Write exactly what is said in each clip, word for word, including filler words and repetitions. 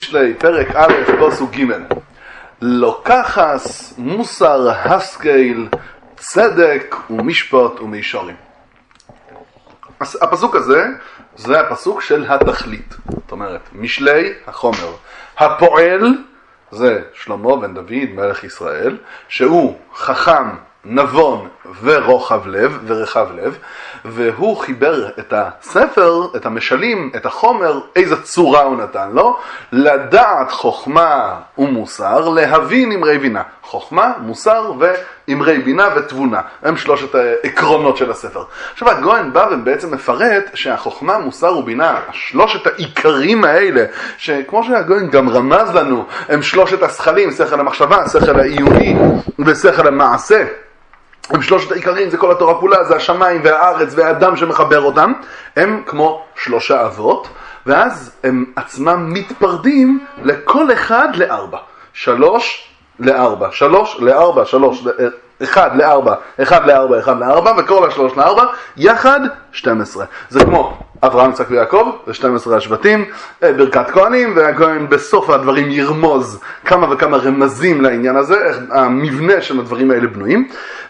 משלי, פרק א', פסוק ג' לוקחס מוסר הסקל צדק ומשפט ומישרים. הפסוק הזה זה הפסוק של התכלית, זאת אומרת משלי החומר. הפועל זה שלמה בן דוד מלך ישראל, שהוא חכם, נבון ורוחב לב ורחב לב, והוא חיבר את הספר, את המשלים, את החומר, איזה צורה הוא נתן לו, לדעת חוכמה ומוסר, להבין אמרי בינה. חוכמה, מוסר ואמרי בינה ותבונה, הם שלושת העקרונות של הספר. עכשיו הגויין בא ובעצם מפרט שהחוכמה, מוסר ובינה, השלושת העיקרים האלה, שכמו שהגויין גם רמז לנו, הם שלושת השכלים, שכל המחשבה, שכל העיוני ושכל המעשה. הם שלושת העיקרים, זה כל התורה כולה, זה השמיים והארץ והאדם שמחבר אותם, הם כמו שלושה אבות, ואז הם עצמם מתפרדים לכל אחד לארבע. שלוש לארבע, שלוש לארבע, שלוש, אחד לארבע, אחד לארבע, אחד לארבע, וכל השלוש לארבע, יחד שתים עשרה. זה כמו אברהם, יצחק ויעקב, זה שתים עשרה השבטים, ברכת כהנים, והכהן בסוף הדברים ירמוז כמה וכמה רמזים לעניין הזה, איך המבנה של הדברים האלה בנויים,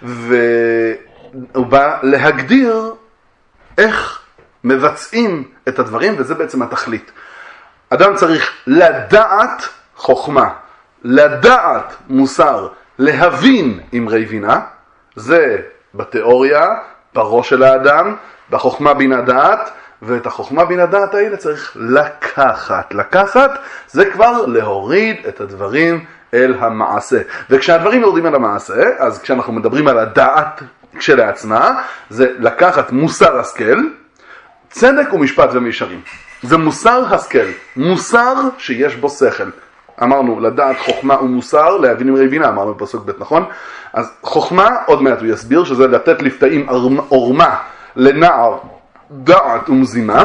והוא בא להגדיר איך מבצעים את הדברים, וזה בעצם התכלית. אדם צריך לדעת חוכמה, לדעת מוסר, להבין אמרי בינה, זה בתיאוריה, בראש של האדם, בחוכמה בינה דעת, ואת החוכמה בינה דעת האלה צריך לקחת. לקחת זה כבר להוריד את הדברים אל המעשה. וכשהדברים יורדים אל המעשה, אז כשאנחנו מדברים על הדעת כשלעצמה, זה לקחת מוסר השכל, צדק ומשפט ומישרים. זה מוסר השכל, מוסר שיש בו שכל. אמרנו לדעת חוכמה ומוסר, להבין אמרי בינה, אמרנו בפסוק ב', נכון? אז חוכמה, עוד מעט הוא יסביר, שזה לתת לפתאים עורמה לנער דעת ומזימה,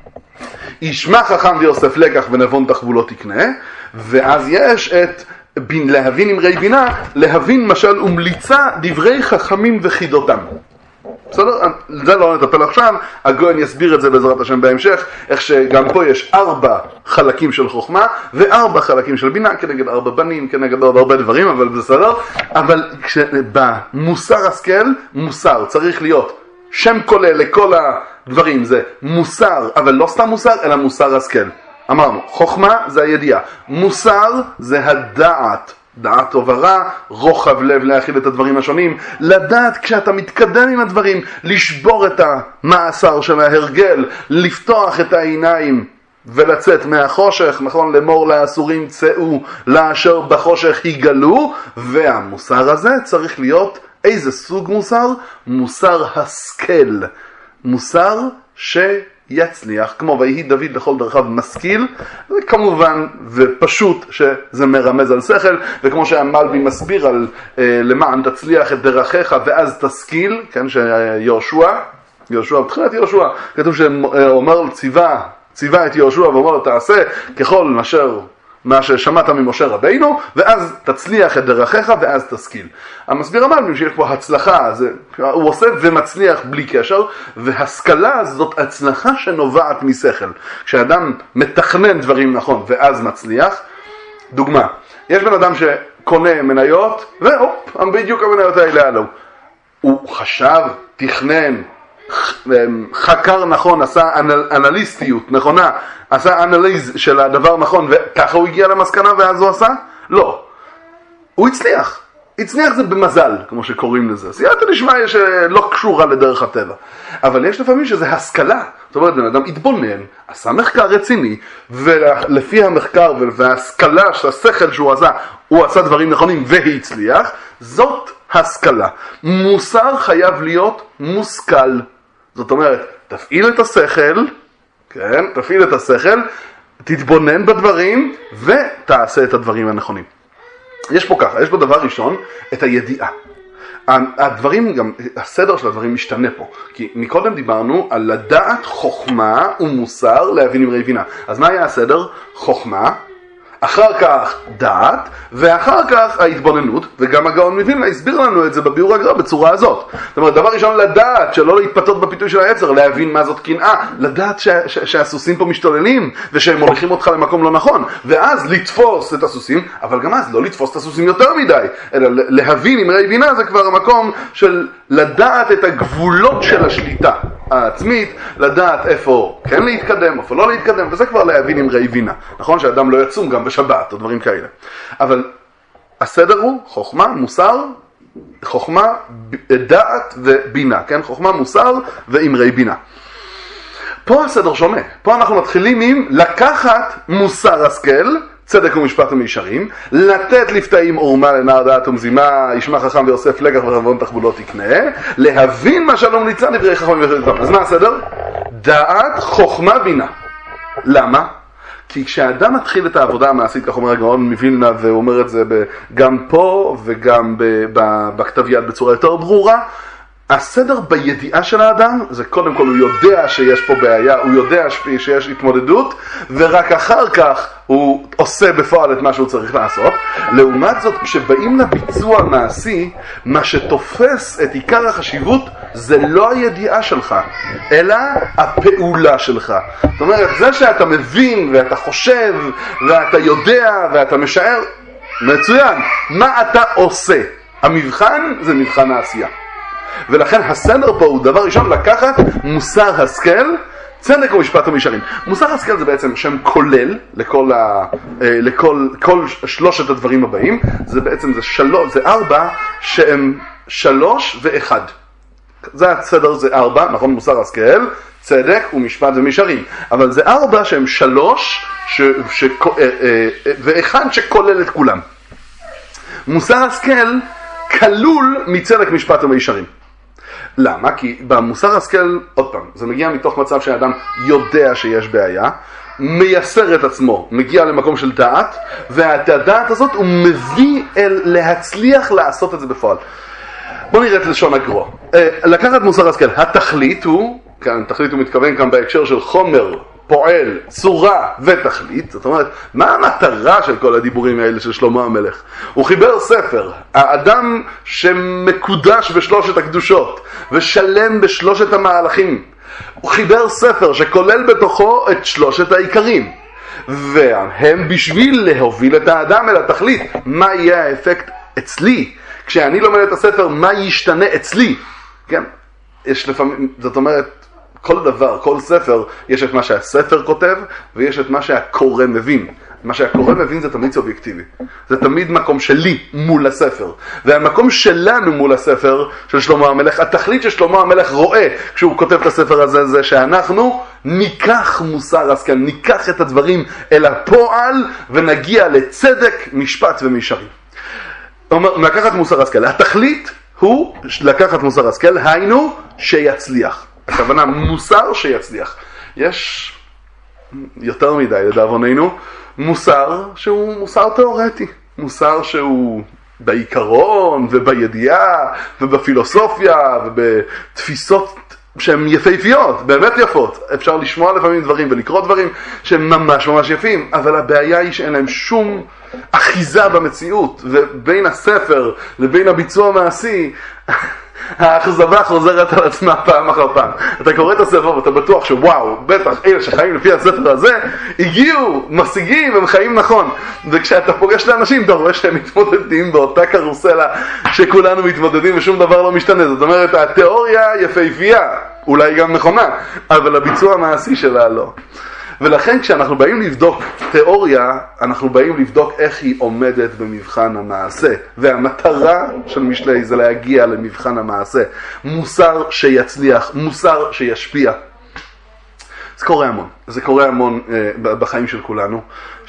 ישמע חכם ויוסף לקח ונבון תחבולות תקנה, ואז יש את בין, להבין אמרי בינה, להבין משל ומליצה דברי חכמים וחידותם. בסדר? זה לא נטפל עכשיו, הגויין יסביר את זה בעזרת השם בהמשך, איך שגם פה יש ארבע חלקים של חוכמה, וארבע חלקים של בינה, כנגד ארבע בנים, כנגד עוד הרבה דברים, אבל בסדר. אבל במוסר השכל, מוסר צריך להיות שם כולל לכל הדברים, זה מוסר, אבל לא סתם מוסר, אלא מוסר השכל. אמרנו, חוכמה זה הידיעה, מוסר זה הדעת, דעת טוב ורע, רוחב לב להכיל את הדברים השונים, לדעת כשאתה מתקדם עם הדברים, לשבור את המאסר של ההרגל, לפתוח את העיניים ולצאת מהחושך, נכון? למור לאסורים צאו, לאשר בחושך יגלו, והמוסר הזה צריך להיות איזה סוג מוסר? מוסר השכל, מוסר ש... יצליח, כמו ויהי דוד בכל דרכיו משכיל, זה כמובן ופשוט שזה מרמז על שכל, וכמו שהמלבי מסביר על אה, למען תצליח את דרכיך ואז תשכיל, כן, שיהושע, יהושע, בתחילת יהושע, כתוב שאומר ציווה, ציווה את יהושע ואומר לו תעשה ככל נשר מה ששמעת ממשה רבינו, ואז תצליח את דרכיך ואז תשכיל. המסביר אמר שיש פה הצלחה, זה, הוא עושה ומצליח בלי קשר, והשכלה זאת הצלחה שנובעת משכל. כשאדם מתכנן דברים נכון ואז מצליח, דוגמה, יש בן אדם שקונה מניות, ואופ, בדיוק המניות האלה עלו. הוא חשב, תכנן, חקר נכון, עשה אנל, אנליסטיות נכונה, עשה אנליז של הדבר נכון, וככה הוא הגיע למסקנה ואז הוא עשה? לא. הוא הצליח. הצליח זה במזל, כמו שקוראים לזה. סייעתא דשמיא שלא קשורה לדרך הטבע. אבל יש לפעמים שזה השכלה. זאת אומרת, בן אדם התבונן, עשה מחקר רציני, ולפי המחקר וההשכלה של השכל שהוא עשה, הוא עשה דברים נכונים והצליח. זאת השכלה. מוסר חייב להיות מושכל. זאת אומרת, תפעיל את השכל, כן, תפעיל את השכל, תתבונן בדברים ותעשה את הדברים הנכונים. יש פה ככה, יש פה דבר ראשון, את הידיעה. הדברים, גם הסדר של הדברים משתנה פה, כי מקודם דיברנו על לדעת חוכמה ומוסר להבין אמרי בינה. אז מה היה הסדר? חוכמה, אחר כך דעת, ואחר כך ההתבוננות, וגם הגאון מווילנה הסביר לנו את זה בביאור הגר"א בצורה הזאת. זאת אומרת, דבר ראשון לדעת, שלא להתפתות בפיתוי של היצר, להבין מה זאת קנאה, לדעת ש- ש- שהסוסים פה משתוללים, ושהם מוליכים אותך למקום לא נכון, ואז לתפוס את הסוסים, אבל גם אז לא לתפוס את הסוסים יותר מדי, אלא להבין עם ראי בינה זה כבר המקום של לדעת את הגבולות של השליטה העצמית, לדעת איפה כן להתקדם, איפה לא להתקדם, וזה כבר להבין עם ראי בינה. נכון שאדם לא יצום גם בשבת או דברים כאלה. אבל הסדר הוא חוכמה, מוסר, חוכמה, דעת ובינה, כן? חוכמה, מוסר ואמרי בינה. פה הסדר שונה. פה אנחנו מתחילים עם לקחת מוסר השכל, צדק ומשפט ומישרים, לתת לפתאים עורמה לנער דעת ומזימה, ישמע חכם ויוסף לקח ורבון תחבולות יקנה, להבין מה שלום ניצן דברי חכמים וחכמים. אז מה הסדר? דעת, חוכמה, בינה. למה? כי כשאדם מתחיל את העבודה המעשית, כך אומר הגאון מווילנה, והוא אומר את זה גם פה וגם בכתב יד בצורה יותר ברורה, הסדר בידיעה של האדם זה קודם כל הוא יודע שיש פה בעיה, הוא יודע שיש התמודדות, ורק אחר כך הוא עושה בפועל את מה שהוא צריך לעשות. לעומת זאת, כשבאים לביצוע מעשי, מה שתופס את עיקר החשיבות זה לא הידיעה שלך, אלא הפעולה שלך. זאת אומרת, זה שאתה מבין ואתה חושב ואתה יודע ואתה משער, מצוין. מה אתה עושה? המבחן זה מבחן העשייה. ולכן הסדר פה הוא דבר ראשון לקחת מוסר השכל, צדק ומשפט ומישרים. מוסר השכל זה בעצם שם כולל לכל, ה, לכל כל שלושת הדברים הבאים. זה בעצם זה שלוש, זה ארבע שהם שלוש ואחד. זה הסדר, זה ארבע, נכון? מוסר השכל, צדק ומשפט ומישרים. אבל זה ארבע שהם שלוש ש, ש, ואחד שכולל את כולם. מוסר השכל כלול מצדק משפט ומישרים. למה? כי במוסר השכל, עוד פעם, זה מגיע מתוך מצב שהאדם יודע שיש בעיה, מייסר את עצמו, מגיע למקום של דעת, ואת הדעת הזאת הוא מביא אל להצליח לעשות את זה בפועל. בואו נראה את לשון הגר"א. לקחת מוסר השכל, התכלית הוא, כאן תכלית הוא מתכוון כאן בהקשר של חומר, פועל, צורה ותכלית. זאת אומרת, מה המטרה של כל הדיבורים האלה של שלמה המלך? הוא חיבר ספר, האדם שמקודש בשלושת הקדושות ושלם בשלושת המהלכים. הוא חיבר ספר שכולל בתוכו את שלושת העיקרים, והם בשביל להוביל את האדם אל התכלית. מה יהיה האפקט אצלי? כשאני לומד את הספר, מה ישתנה אצלי? כן? יש לפעמים, זאת אומרת, כל דבר, כל ספר, יש את מה שהספר כותב, ויש את מה שהקורא מבין. מה שהקורא מבין זה תמיד סובייקטיבי. זה תמיד מקום שלי מול הספר. והמקום שלנו מול הספר של שלמה המלך, התכלית ששלמה המלך רואה כשהוא כותב את הספר הזה, זה שאנחנו ניקח מוסר השכל, ניקח את הדברים אל הפועל, ונגיע לצדק, משפט ומישרים. אומר, לקחת מוסר השכל. התכלית הוא לקחת מוסר השכל, היינו שיצליח. הכוונה מוסר שיצליח. יש יותר מדי לדאבוננו מוסר שהוא מוסר תיאורטי, מוסר שהוא בעיקרון ובידיעה ובפילוסופיה ובתפיסות שהן יפהפיות, באמת יפות. אפשר לשמוע לפעמים דברים ולקרוא דברים שהם ממש ממש יפים, אבל הבעיה היא שאין להם שום אחיזה במציאות, ובין הספר לבין הביצוע המעשי האכזבה חוזרת על עצמה פעם אחר פעם. אתה קורא את הספר ואתה בטוח שוואו, בטח אלה שחיים לפי הספר הזה הגיעו, משיגים, הם חיים נכון. וכשאתה פוגש לאנשים אתה רואה שהם מתמודדים באותה קרוסלה שכולנו מתמודדים ושום דבר לא משתנה. זאת אומרת, התיאוריה יפהפייה, אולי גם נכונה, אבל הביצוע המעשי שלה לא. ולכן כשאנחנו באים לבדוק תיאוריה, אנחנו באים לבדוק איך היא עומדת במבחן המעשה. והמטרה של משלי זה להגיע למבחן המעשה. מוסר שיצליח, מוסר שישפיע. זה קורה המון. זה קורה המון אה, בחיים של כולנו,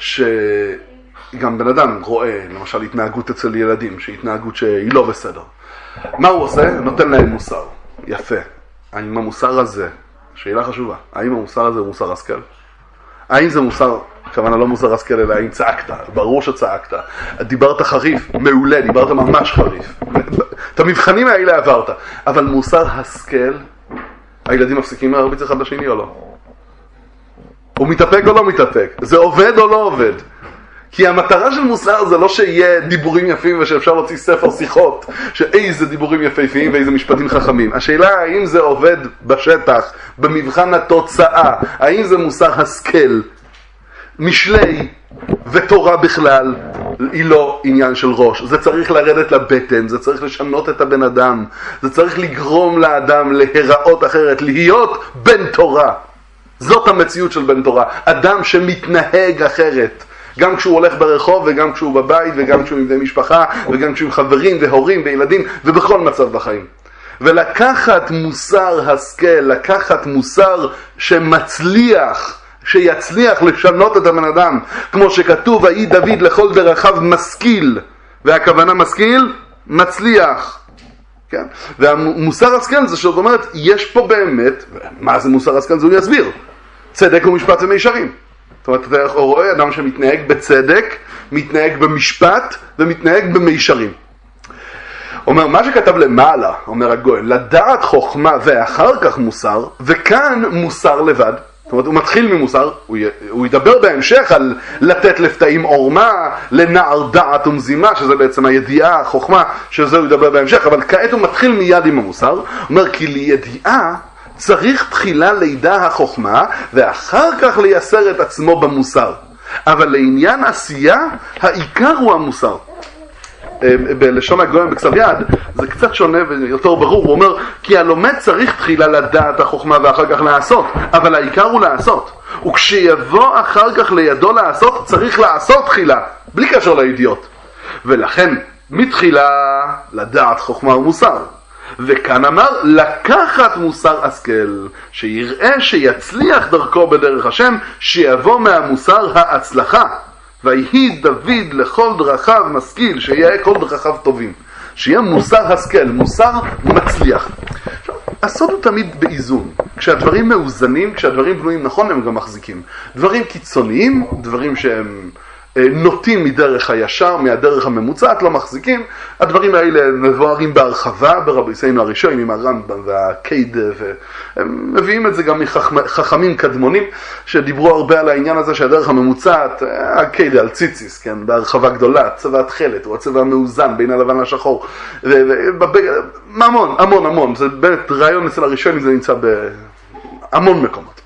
שגם בן אדם רואה, למשל, התנהגות אצל ילדים, שהיא התנהגות שהיא לא בסדר. מה הוא עושה? נותן להם מוסר. יפה. האם המוסר הזה, שאלה חשובה, האם המוסר הזה הוא מוסר השכל? האם זה מוסר, כוונה לא מוסר השכל, אלא האם צעקת? ברור שצעקת. דיברת חריף, מעולה, דיברת ממש חריף. את המבחנים האלה עברת. אבל מוסר השכל, הילדים מפסיקים להרביץ אחד לשני או לא? הוא מתאפק או לא מתאפק? זה עובד או לא עובד? כי המטרה של מוסר זה לא שיהיה דיבורים יפים ושאפשר להוציא ספר שיחות, שאיזה דיבורים יפהפיים ואיזה משפטים חכמים. השאלה האם זה עובד בשטח, במבחן התוצאה, האם זה מוסר השכל, משלי ותורה בכלל, היא לא עניין של ראש. זה צריך לרדת לבטן, זה צריך לשנות את הבן אדם, זה צריך לגרום לאדם להיראות אחרת, להיות בן תורה. זאת המציאות של בן תורה, אדם שמתנהג אחרת. גם כשהוא הולך ברחוב וגם כשהוא בבית וגם כשהוא עם בני משפחה וגם כשהוא עם חברים והורים וילדים ובכל מצב בחיים. ולקחת מוסר השכל, לקחת מוסר שמצליח, שיצליח לשנות את הבן אדם, כמו שכתוב, ויהי דוד לכל דרכיו משכיל, והכוונה משכיל, מצליח. כן? והמוסר השכל זה זאת אומרת, יש פה באמת, מה זה מוסר השכל? זה הוא יסביר. צדק ומשפט ומישרים. זאת אומרת, אתה רואה אדם שמתנהג בצדק, מתנהג במשפט ומתנהג במישרים. אומר, מה שכתב למעלה, אומר הגויין, לדעת חוכמה ואחר כך מוסר, וכאן מוסר לבד. זאת אומרת, הוא מתחיל ממוסר, הוא, י... הוא ידבר בהמשך על לתת לפתאים עורמה, לנער דעת ומזימה, שזה בעצם הידיעה, החוכמה, שזה הוא ידבר בהמשך, אבל כעת הוא מתחיל מיד עם המוסר. הוא אומר, כי לידיעה צריך תחילה לידע החוכמה, ואחר כך לייסר את עצמו במוסר. אבל לעניין עשייה, העיקר הוא המוסר. בלשון הגויין בכתב יד, זה קצת שונה ויותר ברור. הוא אומר, כי הלומד צריך תחילה לדעת החוכמה ואחר כך לעשות, אבל העיקר הוא לעשות. וכשיבוא אחר כך לידו לעשות, צריך לעשות תחילה, בלי קשר לידיעות. ולכן, מתחילה לדעת חוכמה ומוסר. וכאן אמר, לקחת מוסר השכל, שיראה שיצליח דרכו בדרך השם, שיבוא מהמוסר ההצלחה. ויהי דוד לכל דרכיו משכיל, שיהיה כל דרכיו טובים. שיהיה מוסר השכל, מוסר מצליח. הסוד הוא תמיד באיזון. כשהדברים מאוזנים, כשהדברים בנויים נכון, הם גם מחזיקים. דברים קיצוניים, דברים שהם נוטים מדרך הישר, מהדרך הממוצעת, לא מחזיקים. הדברים האלה מבוארים בהרחבה ברבינו הראשון עם הרמב"ם והקייד, והם מביאים את זה גם מחכמים קדמונים שדיברו הרבה על העניין הזה שהדרך הממוצעת, הקייד על ציציס, כן, בהרחבה גדולה, צבע התחלת, הוא הצבע המאוזן בין הלבן לשחור, המון, המון, המון. זה באמת רעיון אצל הראשון, זה נמצא בהמון מקומות.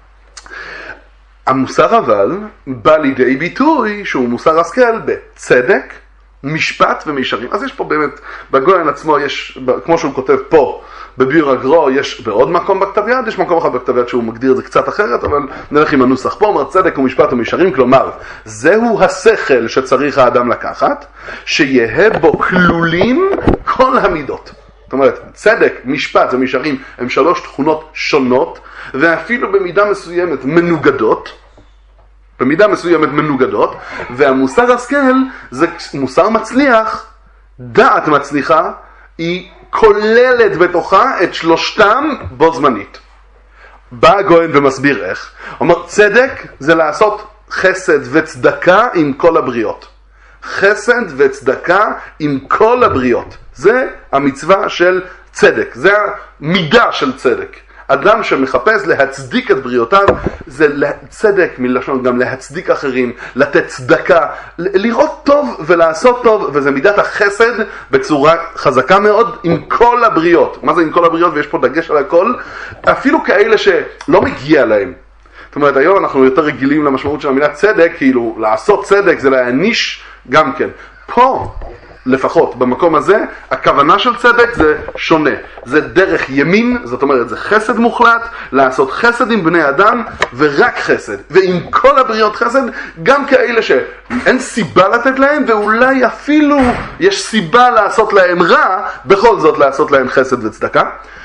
המוסר אבל בא לידי ביטוי שהוא מוסר השכל בצדק, משפט ומישרים. אז יש פה באמת, בגויין עצמו יש, כמו שהוא כותב פה, בביור הגרו, יש בעוד מקום בכתב יד, יש מקום אחד בכתב יד שהוא מגדיר את זה קצת אחרת, אבל נלך עם הנוסח פה, אומר צדק ומשפט ומישרים, כלומר, זהו השכל שצריך האדם לקחת, שיהיה בו כלולים כל המידות. זאת אומרת, צדק, משפט ומישרים הם שלוש תכונות שונות, ואפילו במידה מסוימת מנוגדות, במידה מסוימת מנוגדות, והמוסר השכל זה מוסר מצליח, דעת מצליחה, היא כוללת בתוכה את שלושתם בו זמנית. בא הגויין ומסביר איך. אומר, צדק זה לעשות חסד וצדקה עם כל הבריות. חסד וצדקה עם כל הבריות. זה המצווה של צדק, זה המידה של צדק. אדם שמחפש להצדיק את בריאותיו, זה צדק מלשון גם להצדיק אחרים, לתת צדקה, לראות טוב ולעשות טוב, וזה מידת החסד בצורה חזקה מאוד עם כל הבריות. מה זה עם כל הבריות? ויש פה דגש על הכל, אפילו כאלה שלא מגיע להם. זאת אומרת, היום אנחנו יותר רגילים למשמעות של המילה צדק, כאילו לעשות צדק זה להעניש גם כן. פה, לפחות במקום הזה, הכוונה של צדק זה שונה. זה דרך ימין, זאת אומרת, זה חסד מוחלט, לעשות חסד עם בני אדם, ורק חסד. ועם כל הבריות חסד, גם כאלה שאין סיבה לתת להם, ואולי אפילו יש סיבה לעשות להם רע, בכל זאת לעשות להם חסד וצדקה.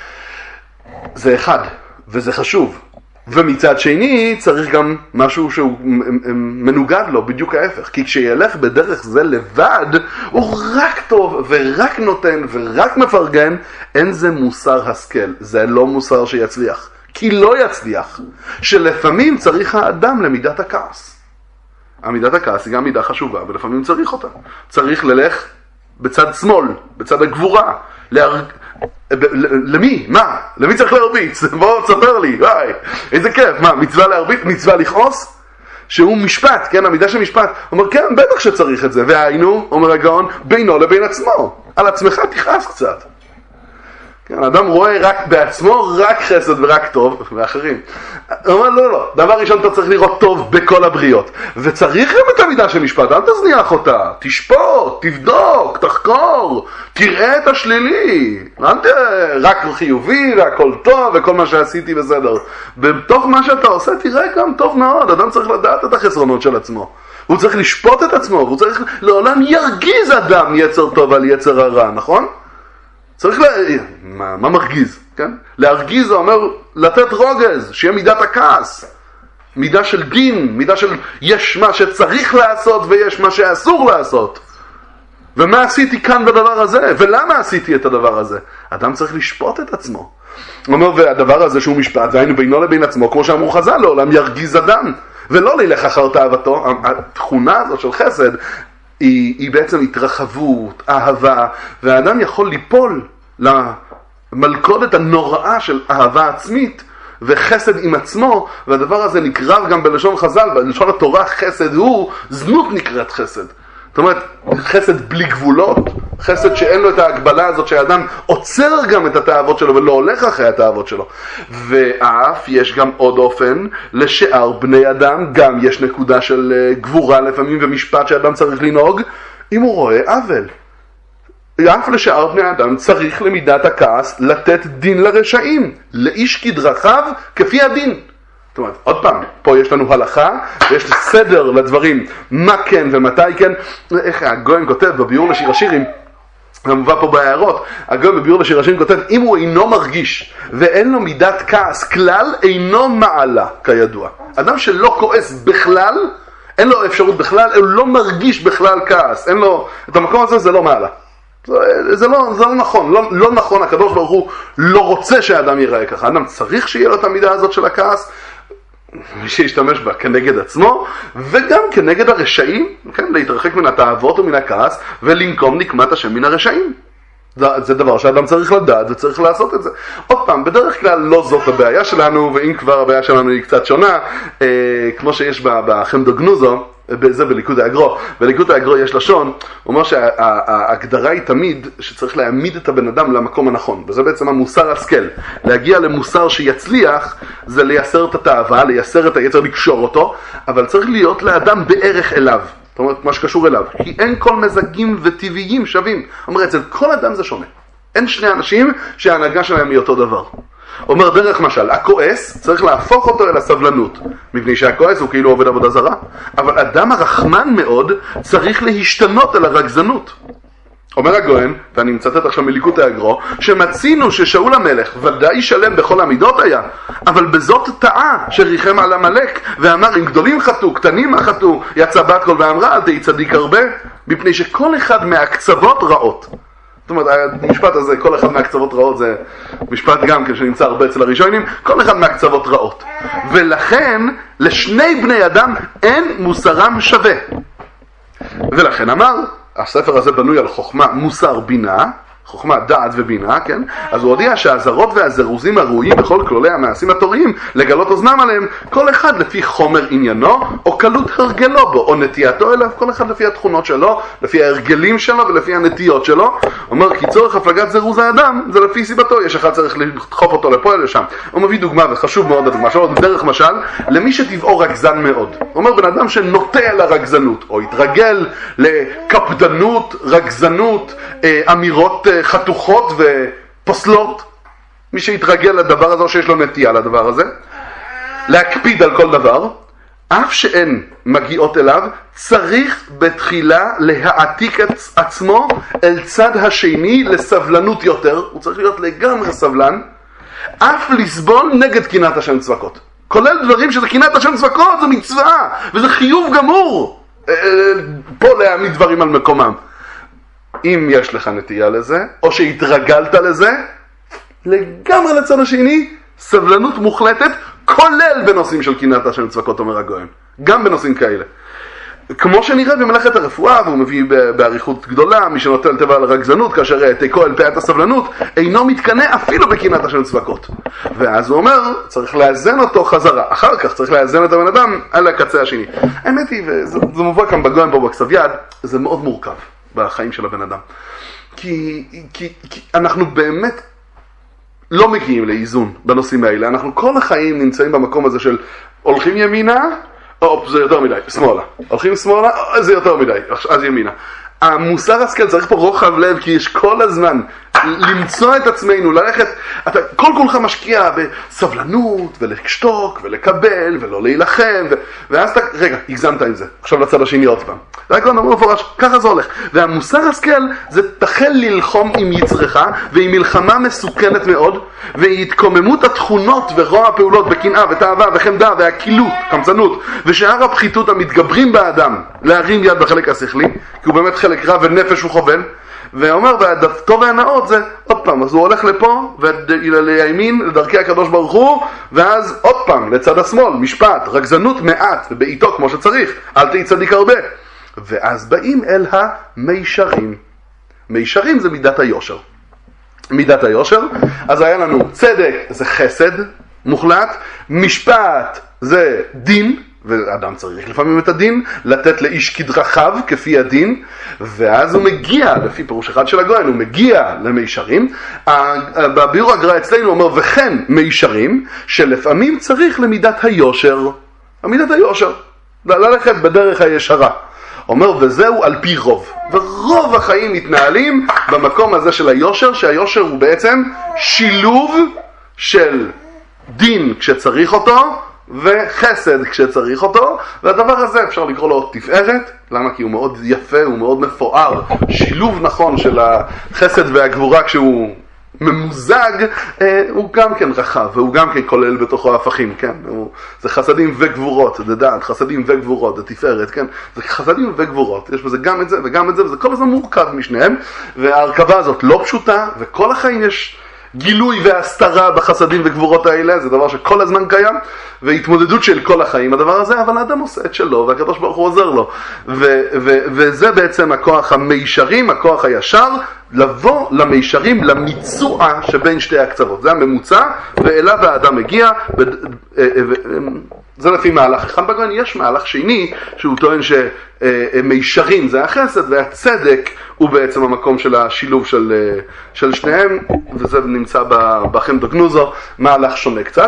זה אחד, וזה חשוב. ומצד שני צריך גם משהו שהוא מנוגד לו, בדיוק ההפך. כי כשילך בדרך זה לבד, הוא רק טוב ורק נותן ורק מפרגן, אין זה מוסר השכל. זה לא מוסר שיצליח. כי לא יצליח. שלפעמים צריך האדם למידת הכעס. המידת הכעס היא גם מידה חשובה, ולפעמים צריך אותה. צריך ללך בצד שמאל, בצד הגבורה, להרג... למי? מה? למי צריך להרביץ? בוא תספר לי, וואי, איזה כיף. מה, מצווה להרביץ? מצווה לכעוס? שהוא משפט, כן, המידה של משפט. הוא אומר, כן, בטח שצריך את זה. והיינו, אומר הגאון, בינו לבין עצמו. על עצמך תכעס קצת. כן, האדם רואה רק בעצמו, רק חסד ורק טוב, ואחרים. הוא אומר, לא, לא, דבר ראשון אתה צריך לראות טוב בכל הבריות. וצריך גם את המידה של משפט, אל תזניח אותה. תשפוט, תבדוק, תחקור, תראה את השלילי. אל תראה רק חיובי והכל טוב וכל מה שעשיתי בסדר. בתוך מה שאתה עושה תראה גם טוב מאוד. אדם צריך לדעת את החסרונות של עצמו. הוא צריך לשפוט את עצמו, והוא צריך לעולם ירגיז אדם יצר טוב על יצר הרע, נכון? צריך לה... מה, מה מרגיז, כן? להרגיז זה אומר לתת רוגז, שיהיה מידת הכעס, מידה של דין, מידה של יש מה שצריך לעשות ויש מה שאסור לעשות. ומה עשיתי כאן בדבר הזה? ולמה עשיתי את הדבר הזה? אדם צריך לשפוט את עצמו. הוא אומר, והדבר הזה שהוא משפט, והיינו בינו לבין עצמו, כמו שאמרו חז"ל, לעולם ירגיז אדם, ולא ללך אחר תאוותו. התכונה הזאת של חסד, היא, היא בעצם התרחבות, אהבה, והאדם יכול ליפול למלכודת הנוראה של אהבה עצמית וחסד עם עצמו, והדבר הזה נקרב גם בלשון חז"ל, בלשון התורה חסד הוא, זנות נקראת חסד. זאת אומרת, חסד בלי גבולות, חסד שאין לו את ההגבלה הזאת שהאדם עוצר גם את התאוות שלו ולא הולך אחרי התאוות שלו. ואף יש גם עוד אופן לשאר בני אדם, גם יש נקודה של גבורה לפעמים ומשפט שאדם צריך לנהוג אם הוא רואה עוול. אף לשאר בני אדם צריך למידת הכעס לתת דין לרשעים, לאיש כדרכיו כפי הדין. זאת אומרת, עוד פעם, פה יש לנו הלכה, ויש סדר לדברים, מה כן ומתי כן. איך הגויים כותב בביאור לשיר השירים, המובא פה בהערות, הגויים בביאור לשיר השירים כותב, אם הוא אינו מרגיש ואין לו מידת כעס כלל, אינו מעלה, כידוע. אדם שלא כועס בכלל, אין לו אפשרות בכלל, הוא לא מרגיש בכלל כעס, אין לו, את המקום הזה זה לא מעלה. זה, זה, לא, זה לא נכון, לא, לא נכון, הקדוש ברוך הוא לא רוצה שהאדם ייראה ככה. האדם צריך שיהיה לו את המידה הזאת של הכעס, מי שישתמש בה כנגד עצמו, וגם כנגד הרשעים, כן, להתרחק מן התאוות ומן הכעס, ולנקום נקמת השם מן הרשעים. זה, זה דבר שאדם צריך לדעת וצריך לעשות את זה. עוד פעם, בדרך כלל לא זאת הבעיה שלנו, ואם כבר הבעיה שלנו היא קצת שונה, אה, כמו שיש בחמדו גנוזו, זה בליקוד האגרו. בליקוד האגרו יש לשון, הוא אומר שההגדרה היא תמיד שצריך להעמיד את הבן אדם למקום הנכון, וזה בעצם המוסר השכל. להגיע למוסר שיצליח זה לייסר את התאווה, לייסר את היצר, לקשור אותו, אבל צריך להיות לאדם בערך אליו. זאת אומרת, מה שקשור אליו. כי אין כל מזגים וטבעיים שווים. אומר, אצל כל אדם זה שונה. אין שני אנשים שההנהגה שלהם היא אותו דבר. אומר דרך משל, הכועס צריך להפוך אותו אל הסבלנות, מפני שהכועס הוא כאילו עובד עבודה זרה. אבל אדם הרחמן מאוד צריך להשתנות אל הרגזנות. אומר הגויין, ואני מצטט עכשיו מליקוד האגרו, שמצינו ששאול המלך ודאי שלם בכל המידות היה, אבל בזאת טעה שריחם על המלך ואמר, אם גדולים חטאו, קטנים חטאו, יצא בת קול ואמרה, אל תהי צדיק הרבה, מפני שכל אחד מהקצוות רעות. זאת אומרת, המשפט הזה, כל אחד מהקצוות רעות, זה משפט גם כשנמצא הרבה אצל הראשונים, כל אחד מהקצוות רעות. ולכן, לשני בני אדם אין מוסרם שווה. ולכן אמר, הספר הזה בנוי על חוכמה, מוסר, בינה, חוכמה, דעת ובינה, כן? אז הוא הודיע שהזרות והזרוזים הראויים בכל כלולי המעשים התוריים, לגלות אוזנם עליהם, כל אחד לפי חומר עניינו, או קלות הרגלו בו, או נטייתו אליו, כל אחד לפי התכונות שלו, לפי ההרגלים שלו ולפי הנטיות שלו. אומר, כי צורך הפלגת זירוז האדם, זה לפי סיבתו, יש אחד צריך לדחוף אותו לפה אל לשם. הוא מביא דוגמה, וחשוב מאוד הדוגמה שלו, דרך משל, למי שטבעו רגזן מאוד. הוא אומר, בן אדם שנוטה על הרגזנות, או התרגל לקפדנות, רגזנות, אמירות חתוכות ופוסלות, מי שהתרגל לדבר הזה או שיש לו נטייה לדבר הזה, להקפיד על כל דבר, אף שאין מגיעות אליו, צריך בתחילה להעתיק את עצמו אל צד השני לסבלנות יותר, הוא צריך להיות לגמרי סבלן, אף לסבול נגד קנאת השם צבקות. כולל דברים שזה קנאת השם צבקות, זה מצווה, וזה חיוב גמור, פה להעמיד דברים על מקומם. אם יש לך נטייה לזה, או שהתרגלת לזה, לגמרי לצד השני, סבלנות מוחלטת, כולל בנושאים של קנאת השם צבקות, אומר הגויים. גם בנושאים כאלה. כמו שנראה במלאכת הרפואה, והוא מביא בעריכות גדולה, מי שנוטל טבע על הרגזנות, כאשר העתקו אל פאת הסבלנות, אינו מתקנא אפילו בקנאת השם צבקות. ואז הוא אומר, צריך לאזן אותו חזרה. אחר כך צריך לאזן את הבן אדם על הקצה השני. האמת היא, וזה מובא כאן בגויין פה בכתב יד, זה מאוד מורכב בחיים של הבן אדם. כי, כי, כי אנחנו באמת לא מגיעים לאיזון בנושאים האלה. אנחנו כל החיים נמצאים במקום הזה של הולכים ימינה, או, זה יותר מדי, שמאלה. הולכים שמאלה, זה יותר מדי, אז ימינה. המוסר השכל צריך פה רוחב לב, כי יש כל הזמן למצוא את עצמנו, ללכת, אתה כל כולך משקיע בסבלנות, ולשתוק, ולקבל, ולא להילחם, ו... ואז אתה, רגע, הגזמת עם זה, עכשיו לצד השני עוד פעם. רק לא נאמר מפורש, ככה זה הולך. והמוסר השכל זה תחל ללחום עם יצרך, ועם מלחמה מסוכנת מאוד, והתקוממות התכונות ורוע הפעולות בקנאה ותאווה וחמדה והקילות, קמצנות, ושאר הפחיתות המתגברים באדם להרים יד בחלק השכלי, כי הוא באמת חלק רע ונפש הוא חובל, ואומר, והטוב והנאות זה, עוד פעם, אז הוא הולך לפה, ולימין, לדרכי הקדוש ברוך הוא, ואז עוד פעם, לצד השמאל, משפט, רגזנות מעט, ובעיתו כמו שצריך, אל תהי צדיק הרבה. ואז באים אל המישרים. מישרים זה מידת היושר. מידת היושר, אז היה לנו צדק, זה חסד מוחלט, משפט זה דין, ואדם צריך לפעמים את הדין, לתת לאיש כדרכיו כפי הדין, ואז הוא מגיע, לפי פירוש אחד של הגויין, הוא מגיע למישרים. בביאור הגר"א אצלנו אומר, וכן מישרים, שלפעמים צריך למידת היושר, מידת היושר, ללכת בדרך הישרה. אומר, וזהו על פי רוב. ורוב החיים מתנהלים במקום הזה של היושר, שהיושר הוא בעצם שילוב של דין כשצריך אותו, וחסד כשצריך אותו, והדבר הזה אפשר לקרוא לו תפארת. למה? כי הוא מאוד יפה, הוא מאוד מפואר, שילוב נכון של החסד והגבורה כשהוא ממוזג, אה, הוא גם כן רחב, והוא גם כן כולל בתוכו הפכים, כן? הוא, זה חסדים וגבורות, זה דעת, חסדים וגבורות, זה תפארת, כן? זה חסדים וגבורות, יש בזה גם את זה וגם את זה, וזה כל הזמן מורכב משניהם, וההרכבה הזאת לא פשוטה, וכל החיים יש גילוי והסתרה בחסדים וגבורות האלה, זה דבר שכל הזמן קיים, והתמודדות של כל החיים הדבר הזה, אבל האדם עושה את שלו, והקדוש ברוך הוא עוזר לו, ו- ו- וזה בעצם הכוח המישרים, הכוח הישר, לבוא למישרים, למיצוע שבין שתי הקצוות, זה הממוצע, ואליו האדם מגיע, ו- זה לפי מהלך אחד בגויין. יש מהלך שני, שהוא טוען שמישרים זה החסד, והצדק הוא בעצם המקום של השילוב של, של שניהם, וזה נמצא בחמדא גנוזו, מהלך שונה קצת.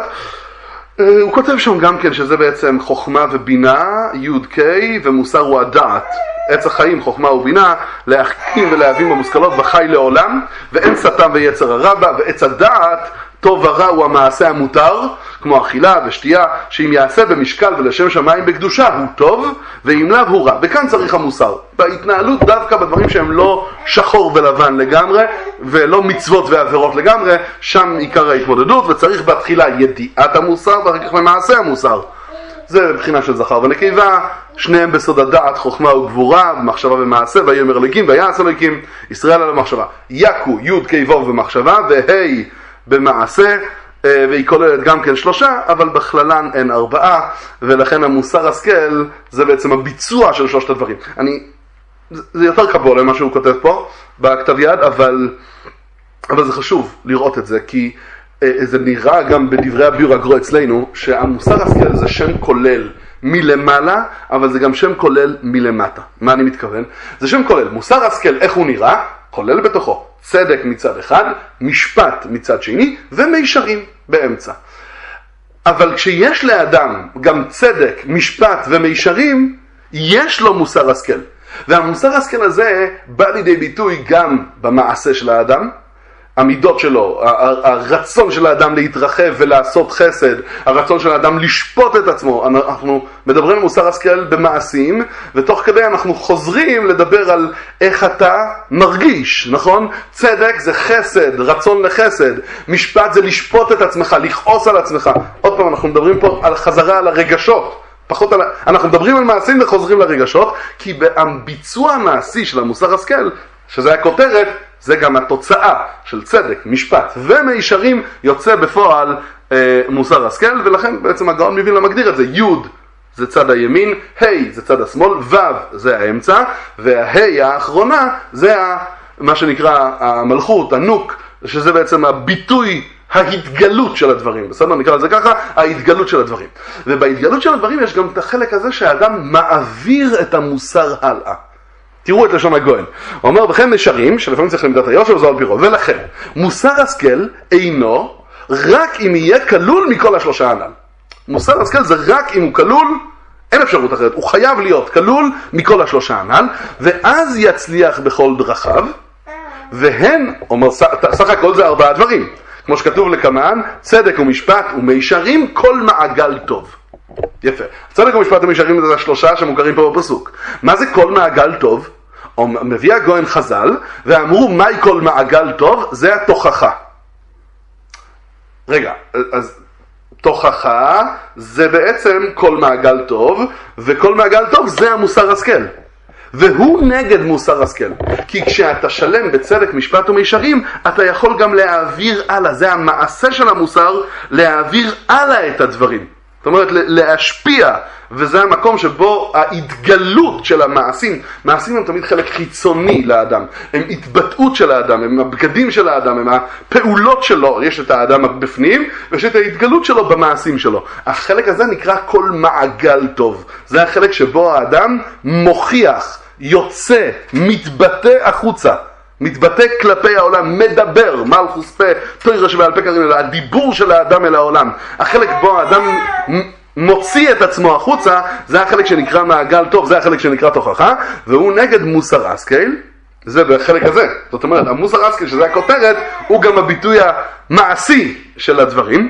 הוא כותב שם גם כן שזה בעצם חוכמה ובינה, יוד קי, ומוסר הוא הדעת. עץ החיים, חוכמה ובינה, להחכים ולהבין במושכלות וחי לעולם, ואין שטן ויצר הרע בה, ועץ הדעת, טוב ורע הוא המעשה המותר, כמו אכילה ושתייה, שאם יעשה במשקל ולשם שמיים בקדושה הוא טוב, ואם לאו הוא רע. וכאן צריך המוסר. בהתנהלות דווקא בדברים שהם לא שחור ולבן לגמרי, ולא מצוות ועבירות לגמרי, שם עיקר ההתמודדות, וצריך בתחילה ידיעת המוסר, ואחר כך למעשה המוסר. זה בחינה של זכר ונקבה, שניהם בסוד הדעת, חוכמה וגבורה, מחשבה ומעשה, ויאמר אלוקים ויעש אלוקים, ישראל על המחשבה. יקו, י' כ' ו' במחשבה, וה' במעשה, והיא כוללת גם כן שלושה, אבל בכללן אין ארבעה, ולכן המוסר השכל זה בעצם הביצוע של שלושת הדברים. אני, זה יותר קבול למה שהוא כותב פה בכתב יד, אבל, אבל זה חשוב לראות את זה, כי זה נראה גם בדברי הביאור הגר"א אצלנו, שהמוסר השכל זה שם כולל מלמעלה, אבל זה גם שם כולל מלמטה. מה אני מתכוון? זה שם כולל. מוסר השכל, איך הוא נראה? כולל בתוכו צדק מצד אחד, משפט מצד שני, ומישרים באמצע. אבל כשיש לאדם גם צדק, משפט ומישרים, יש לו מוסר השכל. והמוסר השכל הזה בא לידי ביטוי גם במעשה של האדם, המידות שלו, הרצון של האדם להתרחב ולעשות חסד, הרצון של האדם לשפוט את עצמו. אנחנו מדברים על מוסר השכל במעשים, ותוך כדי אנחנו חוזרים לדבר על איך אתה מרגיש, נכון? צדק זה חסד, רצון לחסד. משפט זה לשפוט את עצמך, לכעוס על עצמך. עוד פעם, אנחנו מדברים פה על חזרה על הרגשות. פחות על... אנחנו מדברים על מעשים וחוזרים לרגשות, כי בביצוע המעשי של המוסר השכל, שזה הכותרת, זה גם התוצאה של צדק, משפט ומישרים, יוצא בפועל אה, מוסר השכל, ולכן בעצם הגאון מווילנה מגדיר את זה, י' זה צד הימין, ה' זה צד השמאל, ו' זה האמצע, והה' האחרונה זה מה שנקרא המלכות, הנוק, שזה בעצם הביטוי, ההתגלות של הדברים, בסדר? נקרא לזה ככה, ההתגלות של הדברים. ובהתגלות של הדברים יש גם את החלק הזה שהאדם מעביר את המוסר הלאה. תראו את לשון הגויין. הוא אומר, וכן נשארים, שלפעמים צריך למידת היושר, וזו על פי רוב. ולכן, מוסר השכל אינו רק אם יהיה כלול מכל השלושה הנ"ל. מוסר השכל זה רק אם הוא כלול, אין אפשרות אחרת, הוא חייב להיות כלול מכל השלושה הנ"ל, ואז יצליח בכל דרכיו, והן, אומר, סך הכל זה ארבעה דברים. כמו שכתוב לקמן, צדק ומשפט ומישרים כל מעגל טוב. יפה. צדק ומשפט ומישרים זה השלושה שמוכרים פה בפסוק. מה זה כל מעגל טוב? מביא הגויין חז"ל, ואמרו מהי כל מעגל טוב? זה התוכחה. רגע, אז תוכחה זה בעצם כל מעגל טוב, וכל מעגל טוב זה המוסר השכל. והוא נגד מוסר השכל. כי כשאתה שלם בצדק משפט ומישרים, אתה יכול גם להעביר הלאה. זה המעשה של המוסר, להעביר הלאה את הדברים. זאת אומרת, להשפיע, וזה המקום שבו ההתגלות של המעשים, מעשים הם תמיד חלק חיצוני לאדם, הם התבטאות של האדם, הם הבגדים של האדם, הם הפעולות שלו, יש את האדם בפנים, ויש את ההתגלות שלו במעשים שלו. החלק הזה נקרא כל מעגל טוב, זה החלק שבו האדם מוכיח, יוצא, מתבטא החוצה, מתבטא כלפי העולם, מדבר, מלכוס פה, תוירה שבעל פה קרים, הדיבור של האדם אל העולם. החלק בו האדם מוציא את עצמו החוצה, זה החלק שנקרא מעגל טוב, זה החלק שנקרא תוכחה, והוא נגד מוסר השכל, זה בחלק הזה. זאת אומרת, המוסר השכל, שזה הכותרת, הוא גם הביטוי המעשי של הדברים.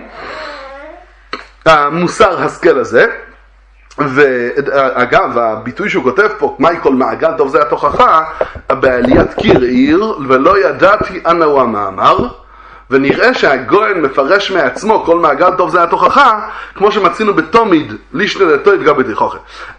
המוסר השכל הזה, ואגב, הביטוי שהוא כותב פה, מהי כל מעגל טוב זה התוכחה, בעליית קיר עיר, ולא ידעתי אנה הוא המאמר, ונראה שהגויין מפרש מעצמו כל מעגל טוב זה התוכחה, כמו שמצינו בתומיד, לישנה לטוב גם בתיכוכה.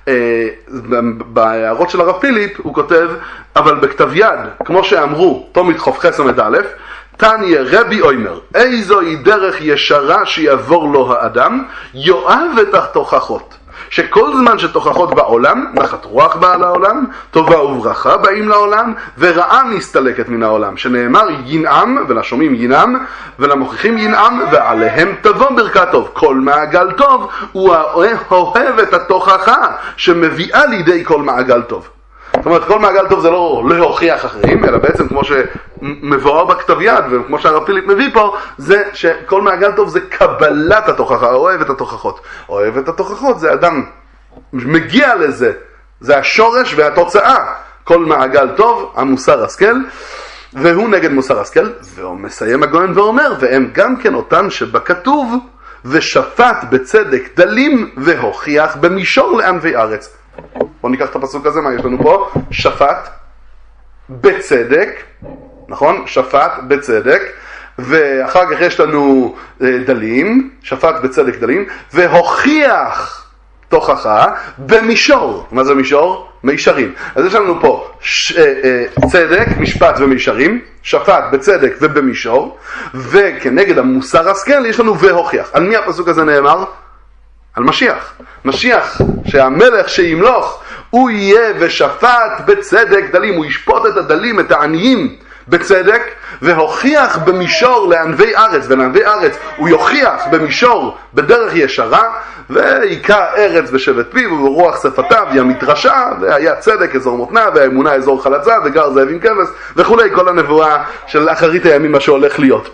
בהערות של הרב פיליפ הוא כותב, אבל בכתב יד, כמו שאמרו, תומיד חופכס עמד א', תניה רבי אוימר, איזוהי דרך ישרה שיעבור לו האדם, יואב את התוכחות. שכל זמן שתוכחות בעולם, נחת רוח באה לעולם, טובה וברכה באים לעולם, ורעה מסתלקת מן העולם, שנאמר ינעם, ולשומעים ינעם, ולמוכיחים ינעם, ועליהם תבוא ברכת טוב. כל מעגל טוב הוא אוהב את התוכחה, שמביאה לידי כל מעגל טוב. זאת אומרת, כל מעגל טוב זה לא להוכיח אחרים, אלא בעצם כמו שמבואר בכתב יד, וכמו שהרב פיליפ מביא פה, זה שכל מעגל טוב זה קבלת התוכחה, אוהב את התוכחות. אוהב את התוכחות זה אדם מגיע לזה, זה השורש והתוצאה. כל מעגל טוב, המוסר השכל, והוא נגד מוסר השכל, והוא מסיים הגויין ואומר, והם גם כן אותם שבכתוב, ושפט בצדק דלים, והוכיח במישור לענבי ארץ. בואו ניקח את הפסוק הזה, מה יש לנו פה? שפט בצדק, נכון? שפט בצדק, ואחר כך יש לנו דלים, שפט בצדק דלים, והוכיח תוכחה במישור. מה זה מישור? מישרים. אז יש לנו פה ש, צדק, משפט ומישרים, שפט בצדק ובמישור, וכנגד המוסר השכל יש לנו והוכיח. על מי הפסוק הזה נאמר? על משיח. משיח, שהמלך שימלוך, הוא יהיה ושפט בצדק דלים, הוא ישפוט את הדלים, את העניים בצדק, והוכיח במישור לענבי ארץ, ולענבי ארץ הוא יוכיח במישור בדרך ישרה, ויקע ארץ בשבט פיו, וברוח שפתיו ימית רשע, והיה צדק אזור מותנה, והאמונה אזור חלצה, וגר זאבים כבש, וכולי, כל הנבואה של אחרית הימים מה שהולך להיות.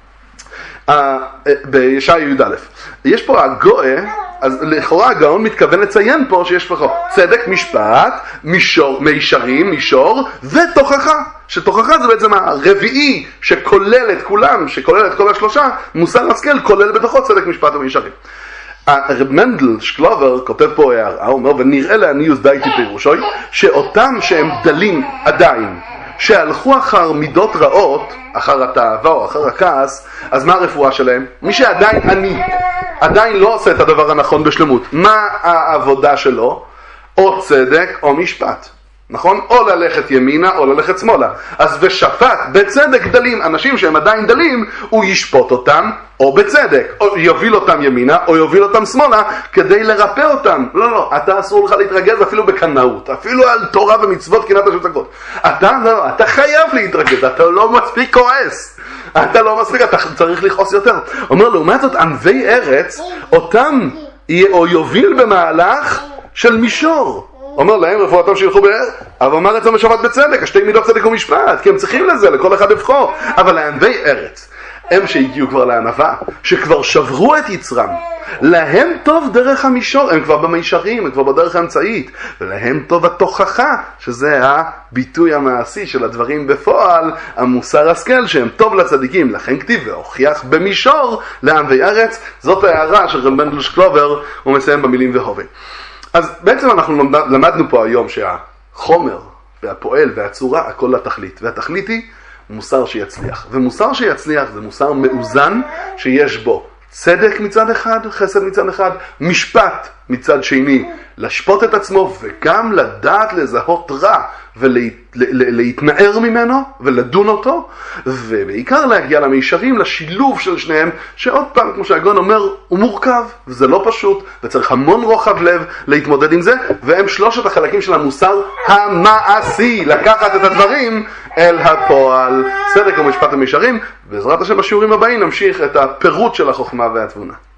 בישעיה י' א'. יש פה הגואה, אז לכאורה הגאון מתכוון לציין פה שיש פה צדק, משפט, מישור, מישרים, מישור, ותוכחה. שתוכחה זה בעצם הרביעי שכולל את כולם, שכולל את כל השלושה, מוסר השכל כולל בתוכו צדק, משפט ומישרים. הרב מנדל שקלובר כותב פה הערה, הוא אומר, ונראה לעניוס דייטי פירושוי, שאותם שהם דלים עדיין, שהלכו אחר מידות רעות, אחר התאווה או אחר הכעס, אז מה הרפואה שלהם? מי שעדיין עני, עדיין לא עושה את הדבר הנכון בשלמות, מה העבודה שלו? או צדק או משפט. נכון? או ללכת ימינה או ללכת שמאלה. אז ושפט בצדק דלים, אנשים שהם עדיין דלים, הוא ישפוט אותם או בצדק, או יוביל אותם ימינה או יוביל אותם שמאלה כדי לרפא אותם. לא, לא, אתה אסור לך להתרגז אפילו בקנאות, אפילו על תורה ומצוות קנאת השם צדקות. אתה, לא, אתה חייב להתרגז, אתה לא מספיק כועס. אתה לא מספיק, אתה צריך לכעוס יותר. אומר, לעומת זאת, ענבי ארץ, אותם או יוביל במהלך של מישור. אומר להם רפואתם שילכו באר, אבל אמר אצלם ושפט בצדק, השתי מידות צדק ומשפט, כי הם צריכים לזה, לכל אחד לבחור. אבל לענבי ארץ, הם שהגיעו כבר לענווה, שכבר שברו את יצרם, להם טוב דרך המישור, הם כבר במישרים, הם כבר בדרך האמצעית, ולהם טוב התוכחה, שזה הביטוי המעשי של הדברים בפועל, המוסר השכל, שהם טוב לצדיקים, לכן כתיב והוכיח במישור לענבי ארץ. זאת ההערה של רב מנדל שקלובר, הוא מסיים במילים והווה. אז בעצם אנחנו למדנו פה היום שהחומר והפועל והצורה, הכל לתכלית, והתכלית היא מוסר שיצליח. ומוסר שיצליח זה מוסר מאוזן שיש בו צדק מצד אחד, חסד מצד אחד, משפט מצד שני, לשפוט את עצמו וגם לדעת לזהות רע ולהתנער ממנו ולדון אותו, ובעיקר להגיע למישרים, לשילוב של שניהם, שעוד פעם, כמו שהגאון אומר, הוא מורכב וזה לא פשוט וצריך המון רוחב לב להתמודד עם זה, והם שלושת החלקים של המוסר המעשי, לקחת את הדברים אל הפועל. צדק ומשפט ומישרים. בעזרת השם בשיעורים הבאים נמשיך את הפירוט של החוכמה והתבונה.